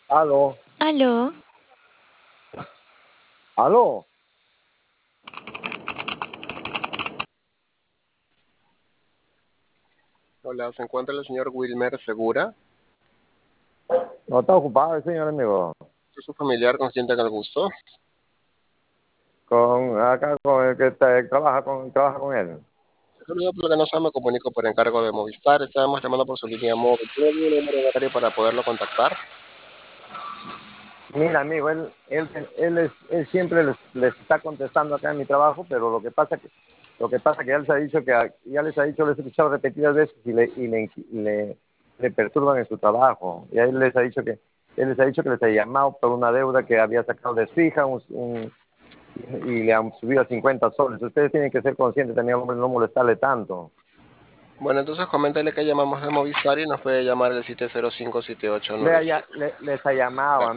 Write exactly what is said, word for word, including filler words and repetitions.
Aló, Aló, aló. Hola, ¿se encuentra el señor Wilmer Segura? No está ocupado el señor amigo. ¿Es su familiar con quien tenga el gusto? Con acá con el que está- trabaja con trabaja con él. Saludos, porque no sabe, me comunico por encargo de Movistar. Estábamos llamando por su línea móvil. ¿Tiene algún número de horario para poderlo contactar? Mira amigo, él él él, es- él siempre les, les está contestando acá en mi trabajo, pero lo que pasa que lo que pasa que ya les ha dicho que a- ya les ha dicho, les he escuchado repetidas veces y le y le, le, le perturban en su trabajo. Y a él les ha dicho que él les ha dicho que les ha llamado por una deuda que había sacado de su hija un, un- y le han subido a cincuenta soles. Ustedes tienen que ser conscientes también, hombre, no molestarle tanto. Bueno, entonces coméntale que llamamos de Movistar y nos puede llamar el siete cero cinco siete ocho nueve Le, siete. haya- le- les ha llamado.